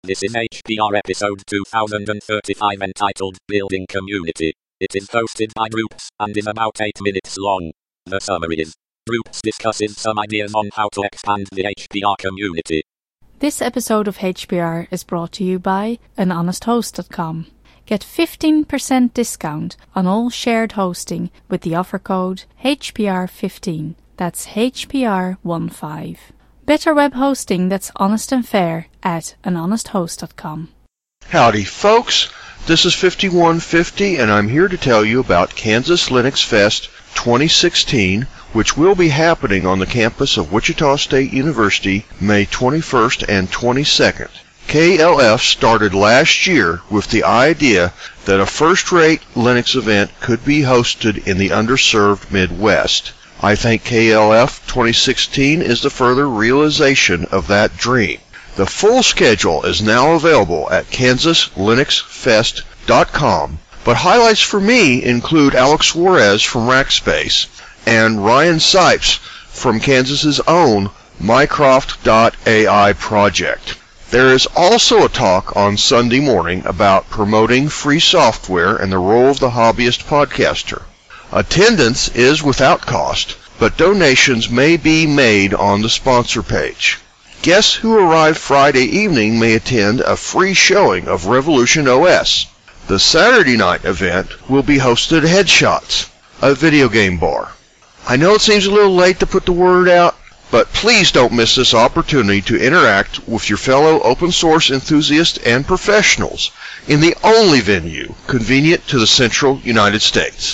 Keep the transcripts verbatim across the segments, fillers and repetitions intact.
This is H P R episode two thousand thirty-five entitled Building Community. It is hosted by Droops and is about eight minutes long. The summary is, Droops discusses some ideas on how to expand the H P R community. This episode of H P R is brought to you by an honest host dot com. Get fifteen percent discount on all shared hosting with the offer code H P R fifteen. That's H P R fifteen. Better web hosting that's honest and fair at an honest host dot com. Howdy, folks. This is fifty-one fifty, and I'm here to tell you about Kansas Linux Fest twenty sixteen, which will be happening on the campus of Wichita State University May twenty-first and twenty-second. K L F started last year with the idea that a first-rate Linux event could be hosted in the underserved Midwest. I think K L F twenty sixteen is the further realization of that dream. The full schedule is now available at kansas linux fest dot com, but highlights for me include Alex Juarez from Rackspace and Ryan Sipes from Kansas's own Mycroft dot A I project. There is also a talk on Sunday morning about promoting free software and the role of the hobbyist podcaster. Attendance is without cost, but donations may be made on the sponsor page. Guests who arrive Friday evening may attend a free showing of Revolution O S. The Saturday night event will be hosted at Headshots, a video game bar. I know it seems a little late to put the word out, but please don't miss this opportunity to interact with your fellow open source enthusiasts and professionals in the only venue convenient to the central United States.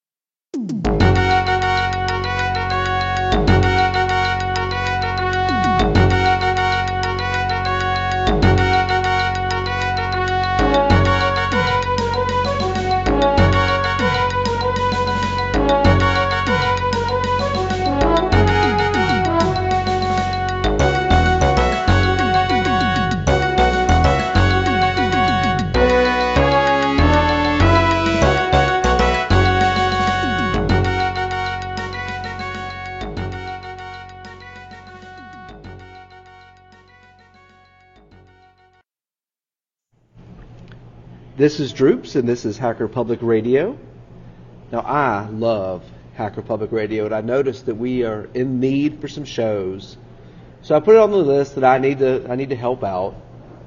This is Droops, and this is Hacker Public Radio. Now, I love Hacker Public Radio, and I noticed that we are in need for some shows. So I put it on the list that I need to I need to help out.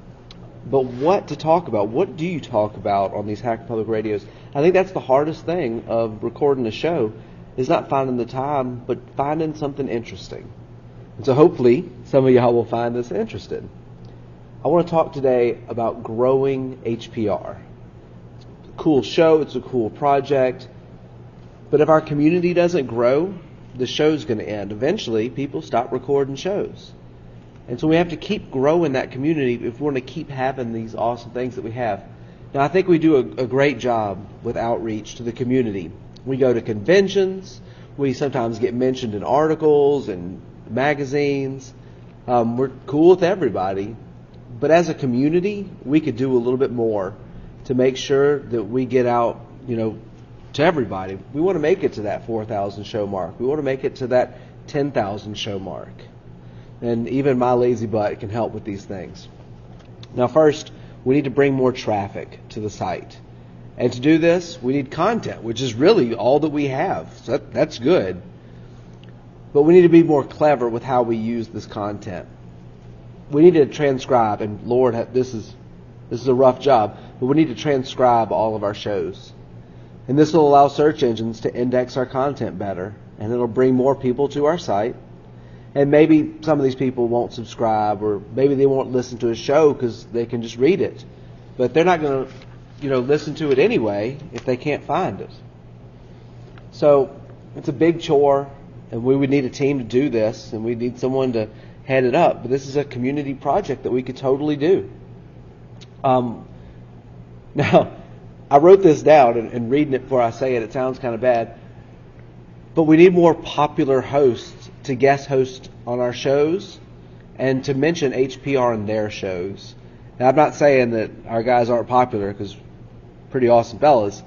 But what to talk about? What do you talk about on these Hacker Public Radios? I think that's the hardest thing of recording a show, is not finding the time, but finding something interesting. And so hopefully some of y'all will find this interesting. I want to talk today about growing H P R. It's a cool show, it's a cool project, but if our community doesn't grow, the show's going to end. Eventually, people stop recording shows. And so we have to keep growing that community if we want to keep having these awesome things that we have. Now, I think we do a, a great job with outreach to the community. We go to conventions, we sometimes get mentioned in articles and magazines. Um, we're cool with everybody. But as a community, we could do a little bit more to make sure that we get out, you know, to everybody. We want to make it to that four thousand show mark. We want to make it to that ten thousand show mark. And even my lazy butt can help with these things. Now, first, we need to bring more traffic to the site. And to do this, we need content, which is really all that we have. So that, that's good. But we need to be more clever with how we use this content. We need to transcribe, and Lord, this is this is a rough job, but we need to transcribe all of our shows. And this will allow search engines to index our content better, and it'll bring more people to our site. And maybe some of these people won't subscribe, or maybe they won't listen to a show because they can just read it. But they're not going to, you know, listen to it anyway if they can't find it. So it's a big chore, and we would need a team to do this, and we need someone to head it up. But this is a community project that we could totally do. Um, now, I wrote this down, and, and reading it before I say it, it sounds kind of bad. But we need more popular hosts to guest host on our shows and to mention H P R in their shows. Now, I'm not saying that our guys aren't popular, because pretty awesome fellas.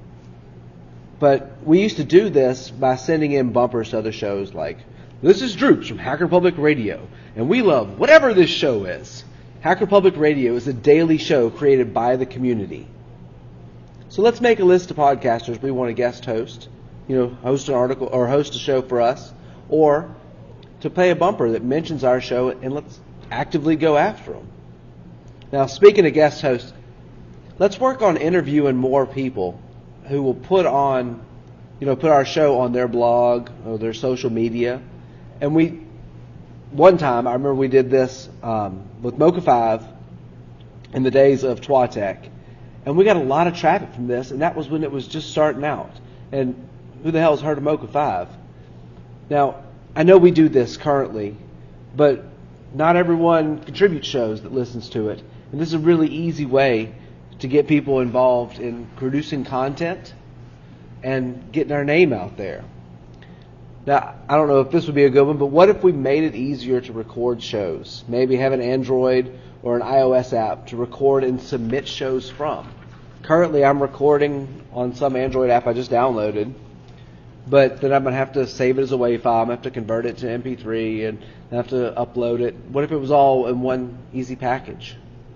But we used to do this by sending in bumpers to other shows like, "This is Droops from Hacker Public Radio, and we love whatever this show is." Hacker Public Radio is a daily show created by the community. So let's make a list of podcasters we want to guest host, you know, host an article or host a show for us, or to play a bumper that mentions our show, and let's actively go after them. Now, speaking of guest hosts, let's work on interviewing more people who will put on, you know, put our show on their blog or their social media. And we, one time, I remember we did this um, with Mocha five in the days of Twatech. And we got a lot of traffic from this, and that was when it was just starting out. And who the hell has heard of Mocha five? Now, I know we do this currently, but not everyone contributes shows that listens to it. And this is a really easy way to get people involved in producing content and getting our name out there. Now, I don't know if this would be a good one, but what if we made it easier to record shows? Maybe have an Android or an iOS app to record and submit shows from. Currently, I'm recording on some Android app I just downloaded, but then I'm going to have to save it as a WAV file. I'm going to have to convert it to M P three and have to upload it. What if it was all in one easy package?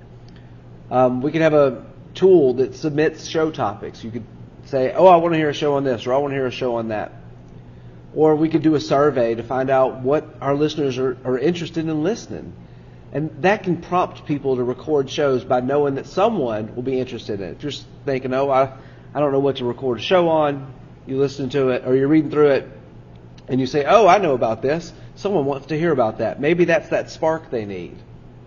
Um, we could have a tool that submits show topics. You could say, oh, I want to hear a show on this, or I want to hear a show on that. Or we could do a survey to find out what our listeners are, are interested in listening. And that can prompt people to record shows by knowing that someone will be interested in it. If you're thinking, oh, I, I don't know what to record a show on, you listen to it, or you're reading through it, and you say, oh, I know about this. Someone wants to hear about that. Maybe that's that spark they need.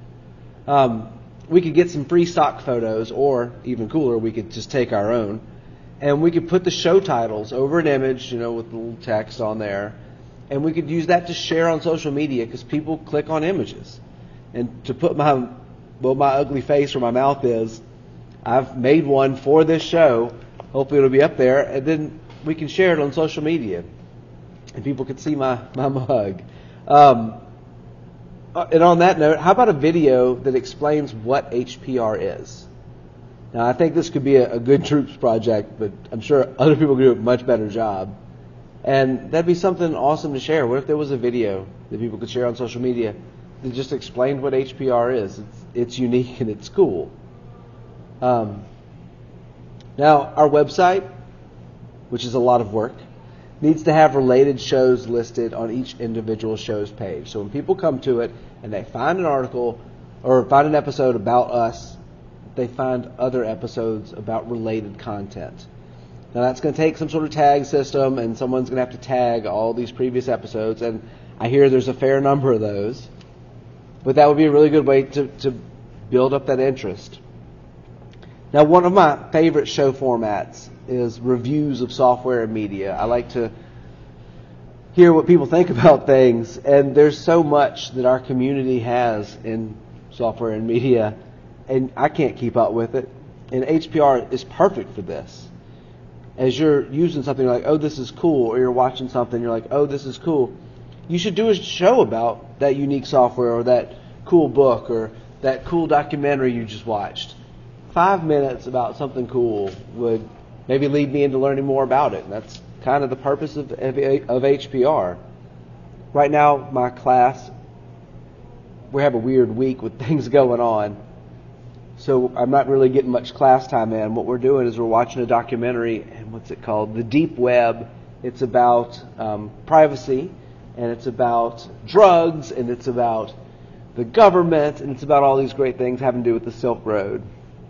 Um, we could get some free stock photos, or even cooler, we could just take our own. And we could put the show titles over an image, you know, with the little text on there. And we could use that to share on social media because people click on images. And to put my, well, my ugly face where my mouth is, I've made one for this show. Hopefully it'll be up there. And then we can share it on social media. And people can see my, my mug. Um, and on that note, how about a video that explains what H P R is? Now, I think this could be a, a good troops project, but I'm sure other people could do a much better job. And that'd be something awesome to share. What if there was a video that people could share on social media that just explained what H P R is? It's, it's unique and it's cool. Um, now, our website, which is a lot of work, needs to have related shows listed on each individual show's page. So when people come to it and they find an article or find an episode about us, they find other episodes about related content. Now that's going to take some sort of tag system, and someone's going to have to tag all these previous episodes, and I hear there's a fair number of those. But that would be a really good way to, to build up that interest. Now, one of my favorite show formats is reviews of software and media. I like to hear what people think about things, and there's so much that our community has in software and media, and I can't keep up with it. And H P R is perfect for this. As you're using something, you're like, oh, this is cool, or you're watching something, you're like, oh, this is cool. You should do a show about that unique software or that cool book or that cool documentary you just watched. Five minutes about something cool would maybe lead me into learning more about it. And that's kind of the purpose of, of H P R. Right now, my class, we have a weird week with things going on. So I'm not really getting much class time in. What we're doing is we're watching a documentary, and what's it called? The Deep Web. It's about um, privacy, and it's about drugs, and it's about the government, and it's about all these great things having to do with the Silk Road.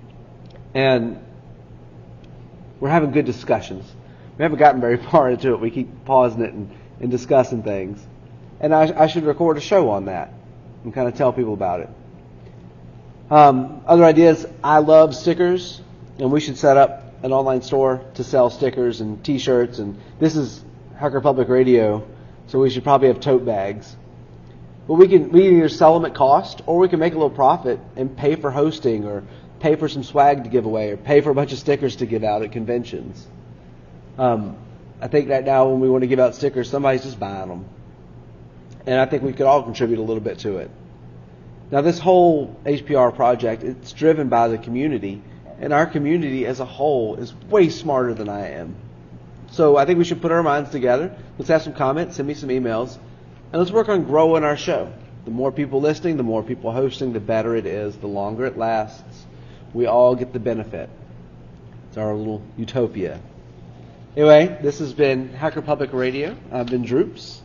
And we're having good discussions. We haven't gotten very far into it. We keep pausing it and, and discussing things. And I, I should record a show on that and kind of tell people about it. Um, other ideas, I love stickers, and we should set up an online store to sell stickers and T-shirts. And this is Hacker Public Radio, so we should probably have tote bags. But we can we can either sell them at cost, or we can make a little profit and pay for hosting, or pay for some swag to give away, or pay for a bunch of stickers to give out at conventions. Um, I think right now when we want to give out stickers, somebody's just buying them. And I think we could all contribute a little bit to it. Now, this whole H P R project, it's driven by the community, and our community as a whole is way smarter than I am. So I think we should put our minds together. Let's have some comments, send me some emails, and let's work on growing our show. The more people listening, the more people hosting, the better it is, the longer it lasts. We all get the benefit. It's our little utopia. Anyway, this has been Hacker Public Radio. I've been Droops.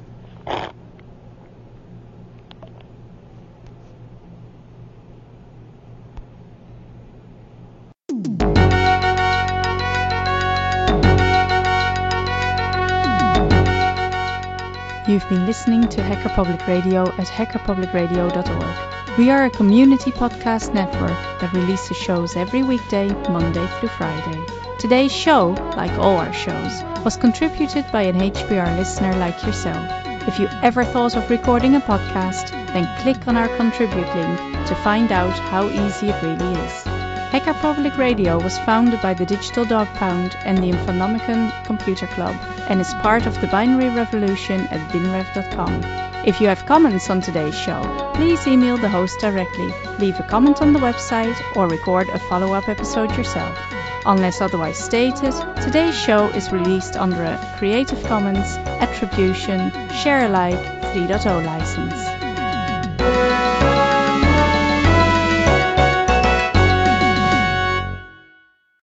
You've been listening to Hacker Public Radio at hacker public radio dot org. We are a community podcast network that releases shows every weekday, Monday through Friday. Today's show, like all our shows, was contributed by an H P R listener like yourself. If you ever thought of recording a podcast, then click on our contribute link to find out how easy it really is. Hacker Public Radio was founded by the Digital Dog Pound and the Infonomicon Computer Club and is part of the binary revolution at binrev dot com. If you have comments on today's show, please email the host directly, leave a comment on the website, or record a follow-up episode yourself. Unless otherwise stated, today's show is released under a Creative Commons Attribution Share Alike three point oh license.